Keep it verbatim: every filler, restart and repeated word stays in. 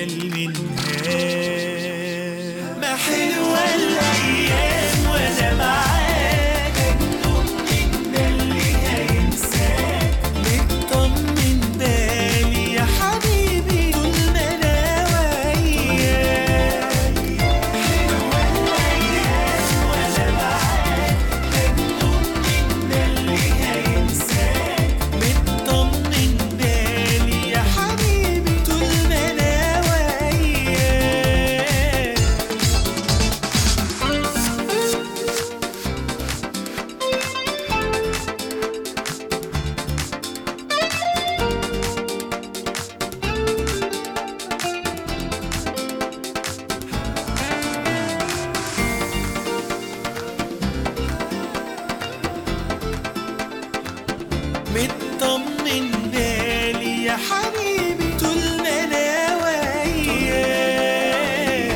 بالي منها. ما حلوة الأيام وأنا معاك، مطمن ده اللي هينساك، مطمن بالي يا حبيبي طول ما أنا وياك. حلوة الأيام وأنا معاك، مطمن ده اللي هينساك، مطمن بالي يا حبيبي طول ما أنا وياك. مطمن بالي يا حبيبي طول ما انا وياك.